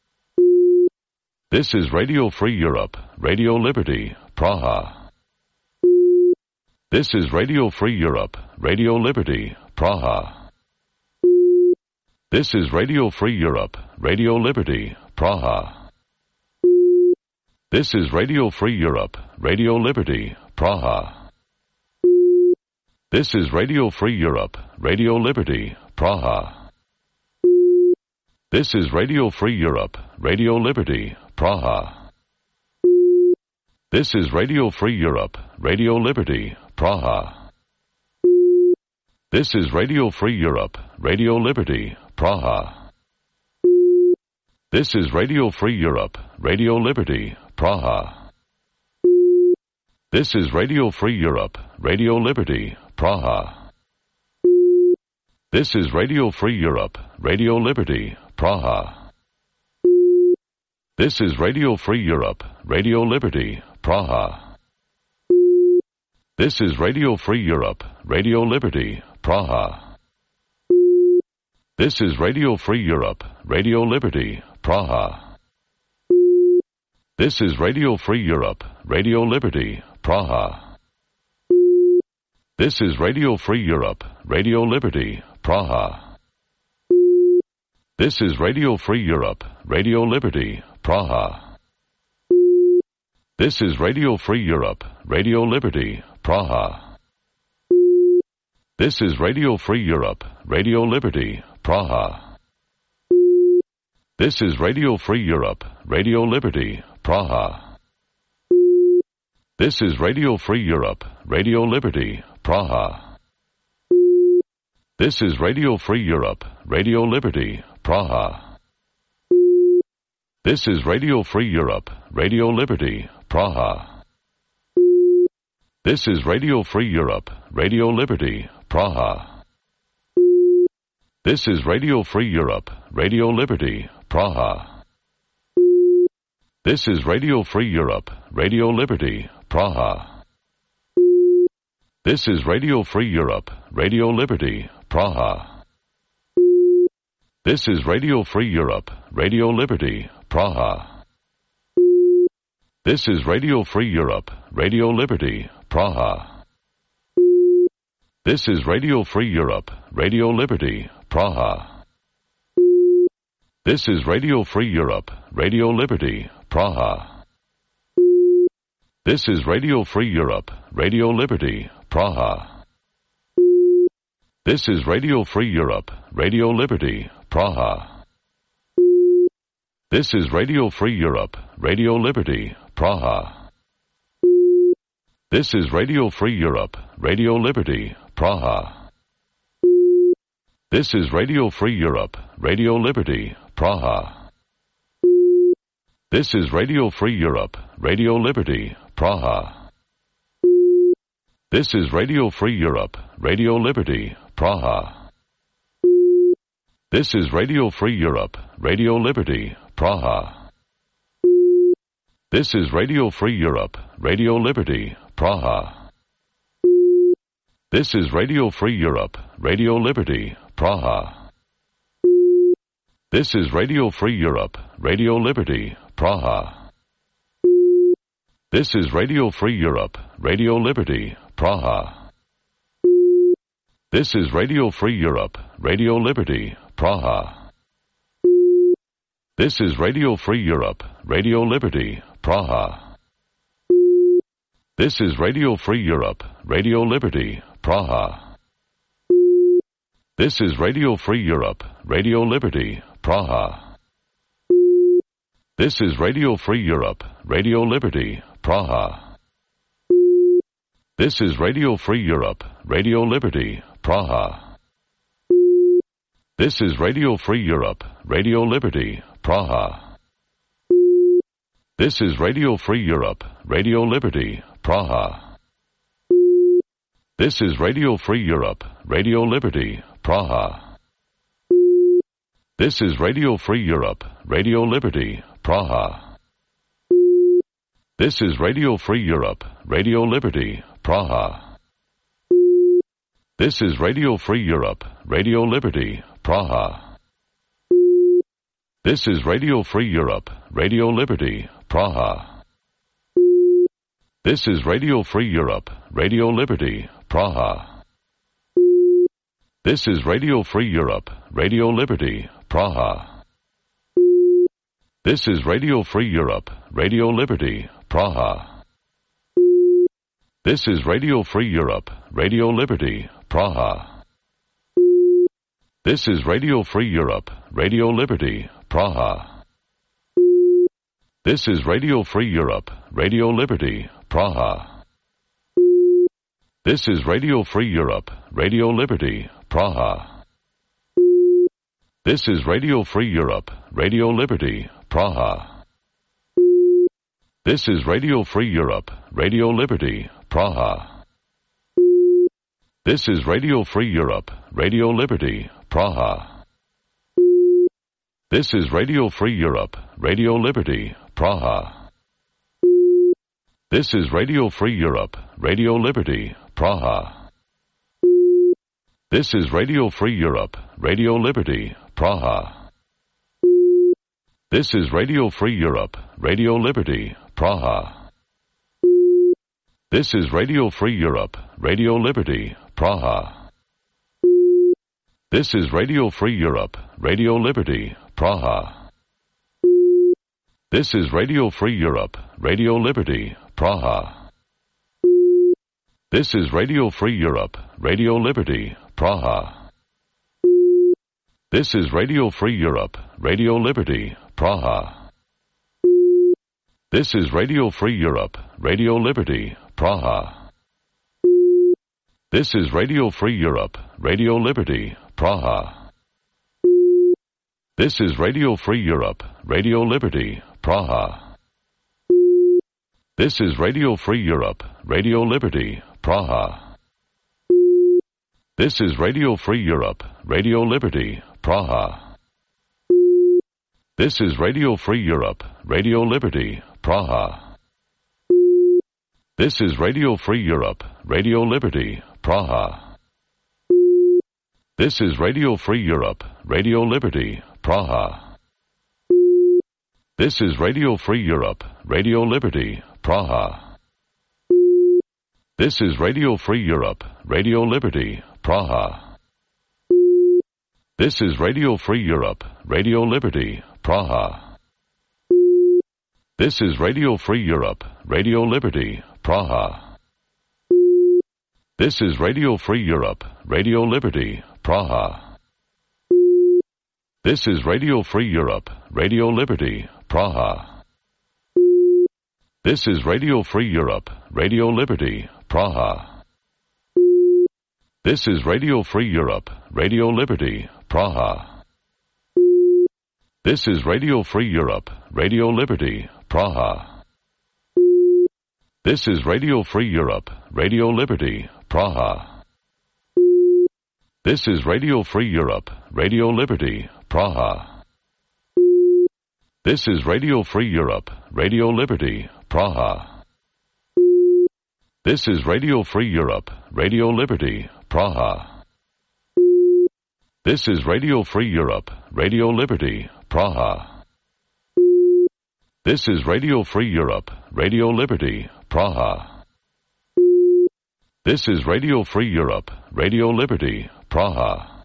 This is Radio Free Europe, Radio Liberty, Praha. This is Radio Free Europe, Radio Liberty, Praha. This is Radio Free Europe, Radio Liberty, Praha. This is Radio Free Europe, Radio Liberty, Praha. This is Radio Free Europe, Radio Liberty, Praha. This is Radio Free Europe, Radio Liberty, Praha. This is Radio Free Europe, Radio Liberty, Praha. This is Radio Free Europe, Radio Liberty, Praha. This is Radio Free Europe, Radio Liberty, Praha. This is Radio Free Europe, Radio Liberty, Praha. This is Radio Free Europe, Radio Liberty, Praha. This is Radio Free Europe, Radio Liberty, Praha. This is Radio Free Europe, Radio Liberty, Praha. This is Radio Free Europe, Radio Liberty, Praha. This is Radio Free Europe, Radio Liberty, Praha. This is Radio Free Europe, Radio Liberty, Praha. This is Radio Free Europe, Radio Liberty, Praha. This is Radio Free Europe, Radio Liberty, Praha. This is Radio Free Europe, Radio Liberty, Praha. This is Radio Free Europe, Radio Liberty, Praha. This is Radio Free Europe, Radio Liberty, Praha. This is Radio Free Europe, Radio Liberty, Praha. This is Radio Free Europe, Radio Liberty, Praha. This is Radio Free Europe, Radio Liberty, Praha. This is Radio Free Europe, Radio Liberty, Praha. This is Radio Free Europe, Radio Liberty, Praha. This is Radio Free Europe, Radio Liberty, Praha. This is Radio Free Europe, Radio Liberty, Praha. This is Radio Free Europe, Radio Liberty, Praha. This is Radio Free Europe, Radio Liberty, Praha. This is Radio Free Europe, Radio Liberty, Praha. This is Radio Free Europe, Radio Liberty, Praha. This is Radio Free Europe, Radio Liberty, Praha. This is Radio Free Europe, Radio Liberty, Praha. This is Radio Free Europe, Radio Liberty, Praha. This is Radio Free Europe, Radio Liberty, Praha. This is Radio Free Europe, Radio Liberty, Praha. This is Radio Free Europe, Radio Liberty, Praha. This is Radio Free Europe, Radio Liberty, Praha. This is Radio Free Europe, Radio Liberty, Praha. This is Radio Free Europe, Radio Liberty, Praha. This is Radio Free Europe, Radio Liberty, Praha. This is Radio Free Europe, Radio Liberty, Praha. This is Radio Free Europe, Radio Liberty, Praha. This is Radio Free Europe, Radio Liberty, Praha. This is Radio Free Europe, Radio Liberty, Praha. This is Radio Free Europe, Radio Liberty, Praha. This is Radio Free Europe, Radio Liberty, Praha. This is Radio Free Europe, Radio Liberty, Praha. This is Radio Free Europe, Radio Liberty, Praha. This is Radio Free Europe, Radio Liberty, Praha. This is Radio Free Europe, Radio Liberty, Praha. This is Radio Free Europe, Radio Liberty, Praha. This is Radio Free Europe, Radio Liberty, Praha. This is Radio Free Europe, Radio Liberty, Praha. This is Radio Free Europe, Radio Liberty, Praha. This is Radio Free Europe, Radio Liberty, Praha. This is Radio Free Europe, Radio Liberty, Praha. This is Radio Free Europe, Radio Liberty, Praha. This is Radio Free Europe, Radio Liberty, Praha. This is Radio Free Europe, Radio Liberty, Praha. This is Radio Free Europe, Radio Liberty, Praha. This is Radio Free Europe, Radio Liberty, Praha. This is Radio Free Europe, Radio Liberty, Praha. This is Radio Free Europe, Radio Liberty, Praha. This is Radio Free Europe, Radio Liberty, Praha. This is Radio Free Europe, Radio Liberty, Praha. This is Radio Free Europe, Radio Liberty, Praha. This is Radio Free Europe, Radio Liberty, Praha. This is Radio Free Europe, Radio Liberty, Praha. This is Radio Free Europe, Radio Liberty, Praha. This is Radio Free Europe, Radio Liberty, Praha. This is Radio Free Europe, Radio Liberty, Praha. This is Radio Free Europe, Radio Liberty, Praha. This is Radio Free Europe, Radio Liberty, Praha. This is Radio Free Europe, Radio Liberty, Praha. This is Radio Free Europe, Radio Liberty, Praha. This is Radio Free Europe, Radio Liberty, Praha. This is Radio Free Europe, Radio Liberty, Praha. This is Radio Free Europe, Radio Liberty, Praha. This is Radio Free Europe, Radio Liberty, Praha. This is Radio Free Europe, Radio Liberty, Praha. This is Radio Free Europe, Radio Liberty, Praha. This is Radio Free Europe, Radio Liberty, Praha. This is Radio Free Europe, Radio Liberty, Praha. This is Radio Free Europe, Radio Liberty, Praha. This is Radio Free Europe, Radio Liberty, Praha. This is Radio Free Europe, Radio Liberty, Praha. This is Radio Free Europe, Radio Liberty, Praha. This is Radio Free Europe, Radio Liberty, Praha. This is Radio Free Europe, Radio Liberty, Praha. This is Radio Free Europe, Radio Liberty, Praha. This is Radio Free Europe, Radio Liberty, Praha. This is Radio Free Europe, Radio Liberty, Praha. This is Radio Free Europe, Radio Liberty, Praha. This is Radio Free Europe, Radio Liberty, Praha. This is Radio Free Europe, Radio Liberty, Praha. This is Radio Free Europe, Radio Liberty, Praha. This is Radio Free Europe, Radio Liberty, Praha.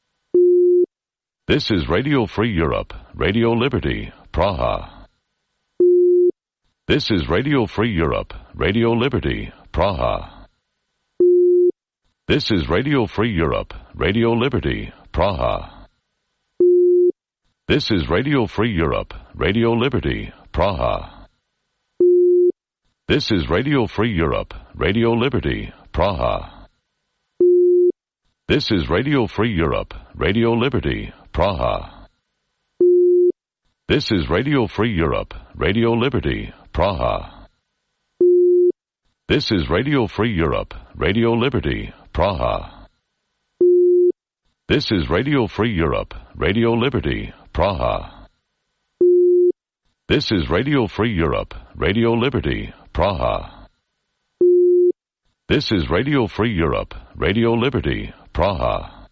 This is Radio Free Europe, Radio Liberty, Praha. This is Radio Free Europe, Radio Liberty, Praha. This is Radio Free Europe, Radio Liberty, Praha. This is Radio Free Europe, Radio Liberty, Praha. This is Radio Free Europe, Radio Liberty, Praha. This is Radio Free Europe, Radio Liberty, Praha. This is Radio Free Europe, Radio Liberty, Praha. This is Radio Free Europe, Radio Liberty, Praha. This is Radio Free Europe, Radio Liberty, Praha. This is Radio Free Europe, Radio Liberty, Praha. This is Radio Free Europe, Radio Liberty, Praha.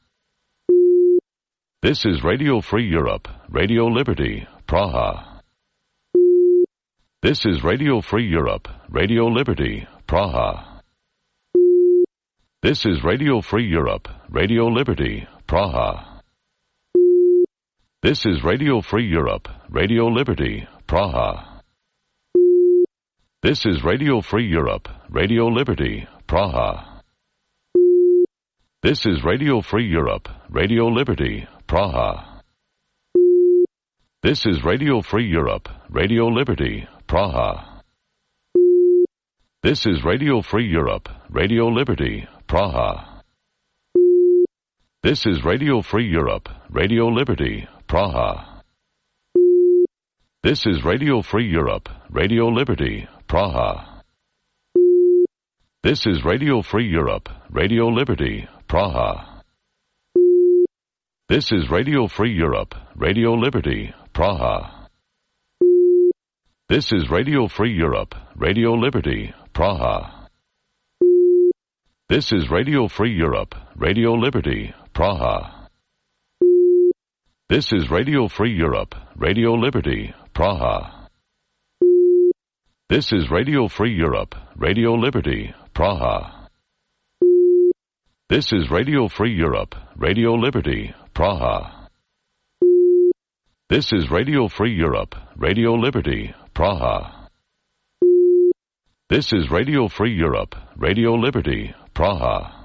This is Radio Free Europe, Radio Liberty, Praha. This is Radio Free Europe, Radio Liberty, Praha. This is Radio Free Europe, Radio Liberty, Praha. This is Radio Free Europe, Radio Liberty, Praha. This is Radio Free Europe, Radio Liberty, Praha. This is Radio Free Europe, Radio Liberty, Praha. This is Radio Free Europe, Radio Liberty, Praha. This is Radio Free Europe, Radio Liberty, Praha. This is Radio Free Europe, Radio Liberty, Praha. This is Radio Free Europe, Radio Liberty, Praha. This is Radio Free Europe, Radio Liberty, Praha. This is Radio Free Europe, Radio Liberty, Praha. This is Radio Free Europe, Radio Liberty, Praha. This is Radio Free Europe, Radio Liberty, Praha. This is Radio Free Europe, Radio Liberty, Praha. This is Radio Free Europe, Radio Liberty, Praha. This is Radio Free Europe, Radio Liberty, Praha. This is Radio Free Europe, Radio Liberty, Praha. This is Radio Free Europe, Radio Liberty, Praha.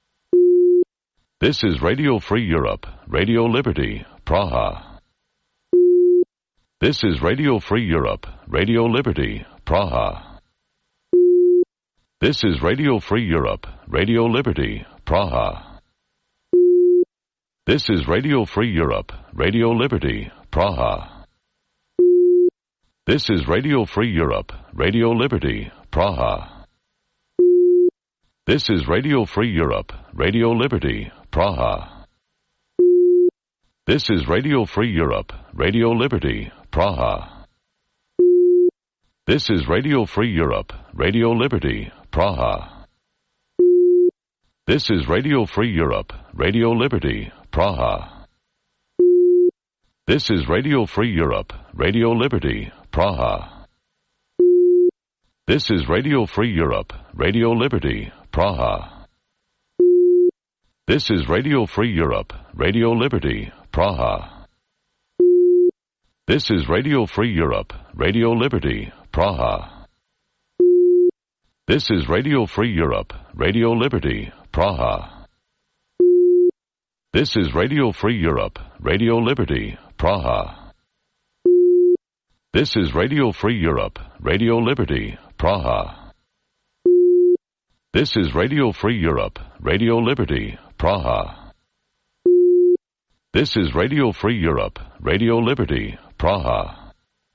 This is Radio Free Europe, Radio Liberty, Praha. This is Radio Free Europe, Radio Liberty, Praha. This is Radio Free Europe, Radio Liberty, Praha. This is Radio Free Europe, Radio Liberty, Praha. This is Radio Free Europe, Radio Liberty, Praha. This is Radio Free Europe, Radio Liberty, Praha. This is Radio Free Europe, Radio Liberty, Praha. This is Radio Free Europe, Radio Liberty, Praha. This is Radio Free Europe, Radio Liberty, Praha. This is Radio Free Europe, Radio Liberty, Praha. This is Radio Free Europe, Radio Liberty, Praha. This is Radio Free Europe, Radio Liberty, Praha. This is Radio Free Europe, Radio Liberty, Praha. This is Radio Free Europe, Radio Liberty, Praha. This is Radio Free Europe, Radio Liberty, Praha. This is Radio Free Europe, Radio Liberty, Praha. This is Radio Free Europe, Radio Liberty, Praha. This is Radio Free Europe, Radio Liberty, Praha.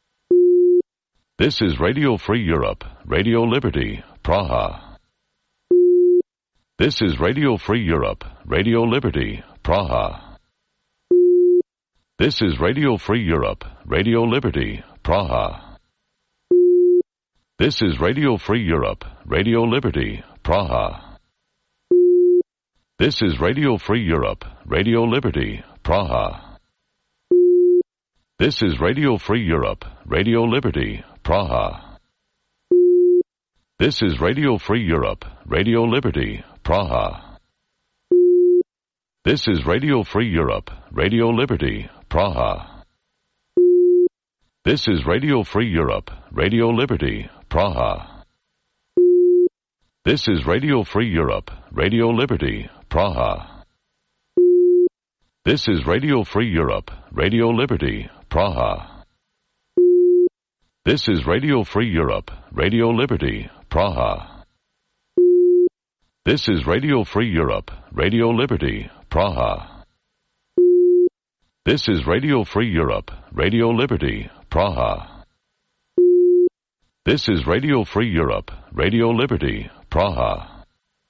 This is Radio Free Europe, Radio Liberty, Praha. This is Radio Free Europe, Radio Liberty, Praha. This is Radio Free Europe, Radio Liberty, Praha. This is Radio Free Europe, Radio Liberty, Praha. This is Radio Free Europe, Radio Liberty, Praha. This is Radio Free Europe, Radio Liberty, Praha. This is Radio Free Europe, Radio Liberty, Praha. This is Radio Free Europe, Radio Liberty, Praha. This is Radio Free Europe, Radio Liberty, Praha. This is Radio Free Europe, Radio Liberty, Praha. This is Radio Free Europe, Radio Liberty, Praha. This is Radio Free Europe, Radio Liberty, Praha. This is Radio Free Europe, Radio Liberty, Praha. This is Radio Free Europe, Radio Liberty, Praha. This is Radio Free Europe, Radio Liberty, Praha.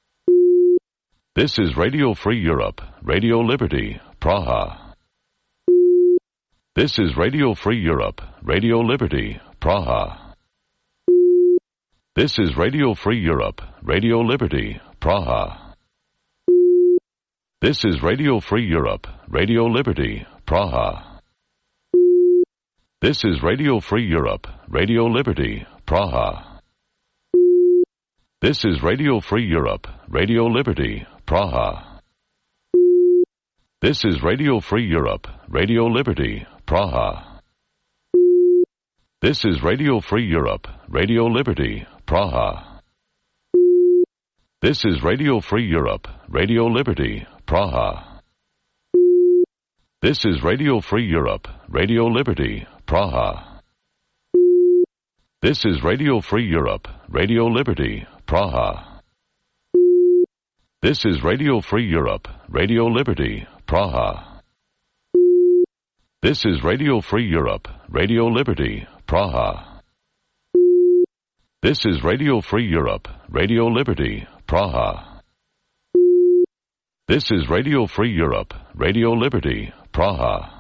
This is Radio Free Europe, Radio Liberty, Praha. This is Radio Free Europe, Radio Liberty, Praha. This is Radio Free Europe, Radio Liberty, Praha. This is Radio Free Europe, Radio Liberty, Praha. This is Radio Free Europe, Radio Liberty, Praha. This is Radio Free Europe, Radio Liberty, Praha. This is Radio Free Europe, Radio Liberty, Praha. This is Radio Free Europe, Radio Liberty, Praha. This is Radio Free Europe, Radio Liberty, Praha. This is Radio Free Europe, Radio Liberty, Praha. This is Radio Free Europe, Radio Liberty, Praha. This is Radio Free Europe, Radio Liberty, Praha. This is Radio Free Europe, Radio Liberty, Praha. This is Radio Free Europe, Radio Liberty, Praha. This is Radio Free Europe, Radio Liberty, Praha.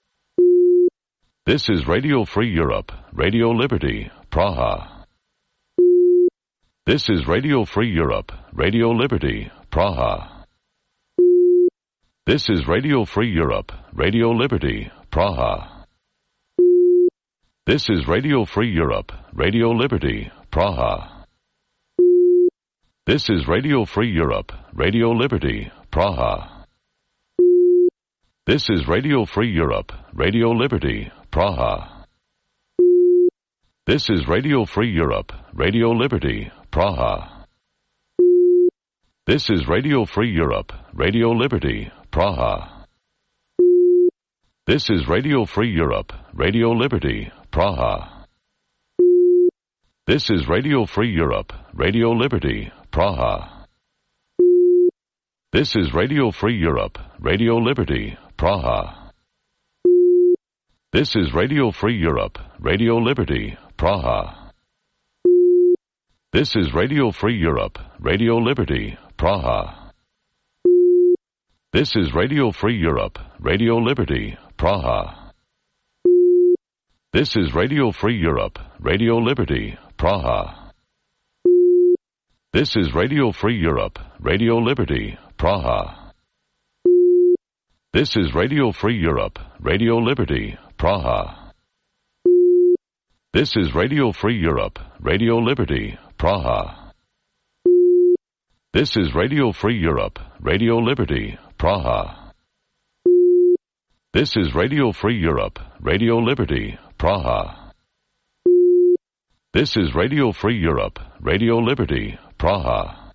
This is Radio Free Europe, Radio Liberty, Praha. This is Radio Free Europe, Radio Liberty, Praha. This is Radio Free Europe, Radio Liberty, Praha. This is Radio Free Europe, Radio Liberty, Praha. This is Radio Free Europe, Radio Liberty, Praha. This is Radio Free Europe, Radio Liberty, Praha. This is Radio Free Europe, Radio Liberty, Praha. This is Radio Free Europe, Radio Liberty, Praha. This is Radio Free Europe, Radio Liberty, Praha. This is Radio Free Europe, Radio Liberty, Praha. This is Radio Free Europe, Radio Liberty, Praha. This is Radio Free Europe, Radio Liberty, Praha. This is Radio Free Europe, Radio Liberty, Praha. This is Radio Free Europe, Radio Liberty, Praha. This is Radio Free Europe, Radio Liberty, Praha. This is Radio Free Europe, Radio Liberty, Praha. This is Radio Free Europe, Radio Liberty, Praha. This is Radio Free Europe, Radio Liberty, Praha. This is Radio Free Europe, Radio Liberty, Praha. This is Radio Free Europe, Radio Liberty, Praha. This is Radio Free Europe, Radio Liberty, Praha.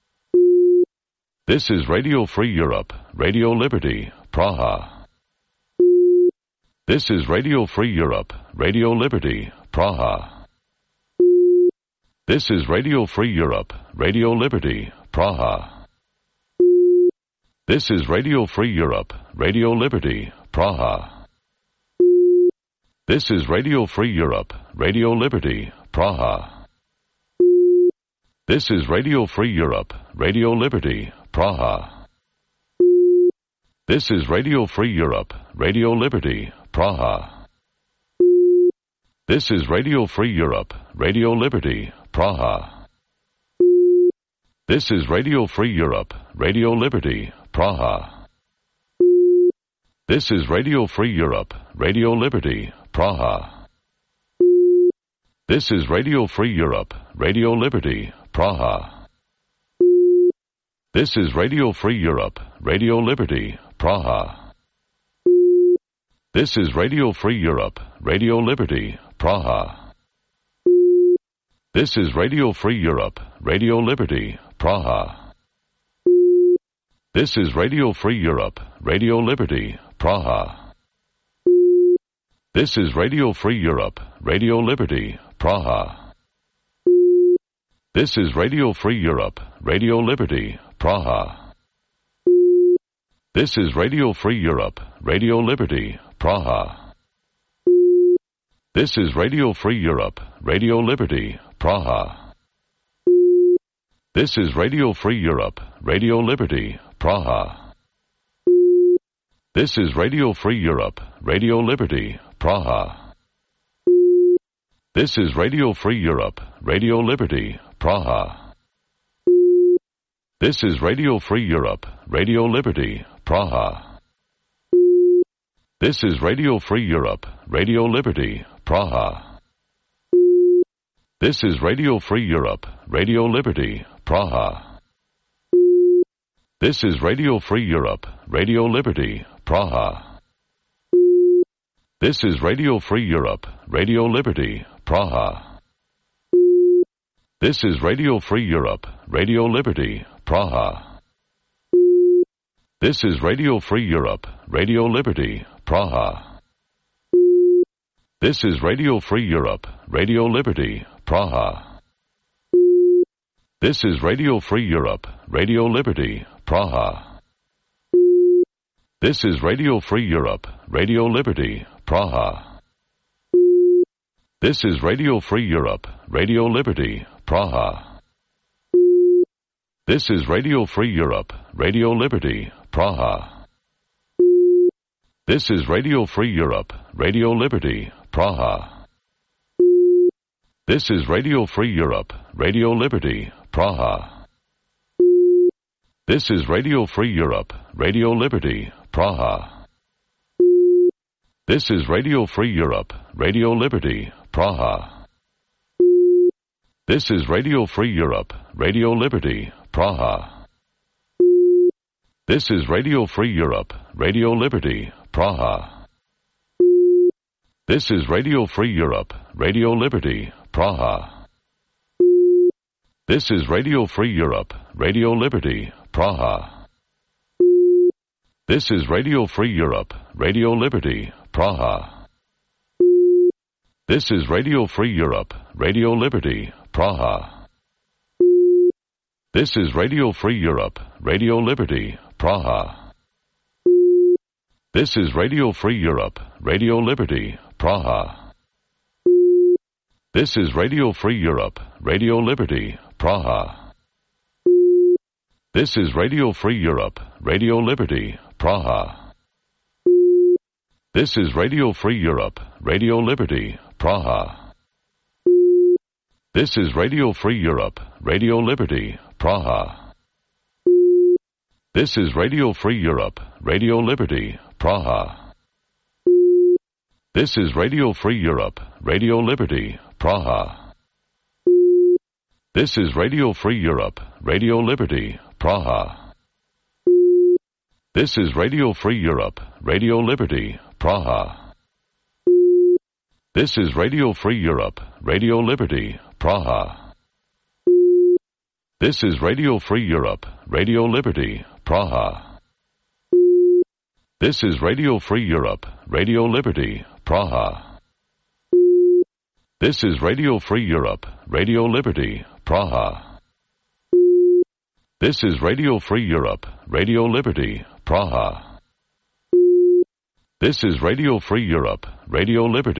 This is Radio Free Europe, Radio Liberty, Praha. This is Radio Free Europe, Radio Liberty, Praha. This is Radio Free Europe, Radio Liberty, Praha. This is Radio Free Europe, Radio Liberty, Praha. This is Radio Free Europe, Radio Liberty, Praha. This is Radio Free Europe, Radio Liberty, Praha. This is Radio Free Europe, Radio Liberty, Praha. This is Radio Free Europe, Radio Liberty, Praha. This is Radio Free Europe, Radio Liberty, Praha. This is Radio Free Europe, Radio Liberty, Praha. This is Radio Free Europe, Radio Liberty, Praha. This is Radio Free Europe, Radio Liberty, Praha. This is Radio Free Europe, Radio Liberty, Praha. This is Radio Free Europe, Radio Liberty, Praha. This is Radio Free Europe, Radio Liberty, Praha. This is Radio Free Europe, Radio Liberty, Praha. This is Radio Free Europe, Radio Liberty, Praha. This is Radio Free Europe, Radio Liberty, Praha. This is Radio Free Europe, Radio Liberty, Praha. This is Radio Free Europe, Radio Liberty, Praha. This is Radio Free Europe, Radio Liberty, Praha. This is Radio Free Europe, Radio Liberty, Praha. This is Radio Free Europe, Radio Liberty, Praha. This is Radio Free Europe, Radio Liberty, Praha. This is Radio Free Europe, Radio Liberty, Praha. This is Radio Free Europe, Radio Liberty, Praha. This is Radio Free Europe, Radio Liberty, Praha. This is Radio Free Europe, Radio Liberty, Praha. This is Radio Free Europe, Radio Liberty, Praha. This is Radio Free Europe, Radio Liberty, Praha. This is Radio Free Europe, Radio Liberty, Praha. This is Radio Free Europe, Radio Liberty, Praha. This is Radio Free Europe, Radio Liberty, Praha. This is Radio Free Europe, Radio Liberty, Praha. This is Radio Free Europe, Radio Liberty, Praha. This is Radio Free Europe, Radio Liberty, Praha. This is Radio Free Europe, Radio Liberty, Praha. This is Radio Free Europe, Radio Liberty, Praha. This is Radio Free Europe, Radio Liberty, Praha. This is Radio Free Europe, Radio Liberty, Praha. This is Radio Free Europe, Radio Liberty, Praha. This is Radio Free Europe, Radio Liberty, Praha. This is Radio Free Europe, Radio Liberty, Praha. This is Radio Free Europe, Radio Liberty, Praha. This is Radio Free Europe, Radio Liberty, Praha. This is Radio Free Europe, Radio Liberty, Praha. This is Radio Free Europe, Radio Liberty, Praha. This is Radio Free Europe, Radio Liberty, Praha. This is Radio Free Europe, Radio Liberty, Praha. This is Radio Free Europe, Radio Liberty, Praha. This is Radio Free Europe, Radio Liberty, Praha. This is Radio Free Europe, Radio Liberty, Praha. This is Radio Free Europe, Radio Liberty, Praha. This is Radio Free Europe, Radio Liberty, Praha. This is Radio Free Europe, Radio Liberty, Praha. This is Radio Free Europe, Radio Liberty, Praha. This is Radio Free Europe, Radio Liberty, Praha. This is Radio Free Europe, Radio Liberty, Praha. This is Radio Free Europe, Radio Liberty, Praha. This is Radio Free Europe, Radio Liberty.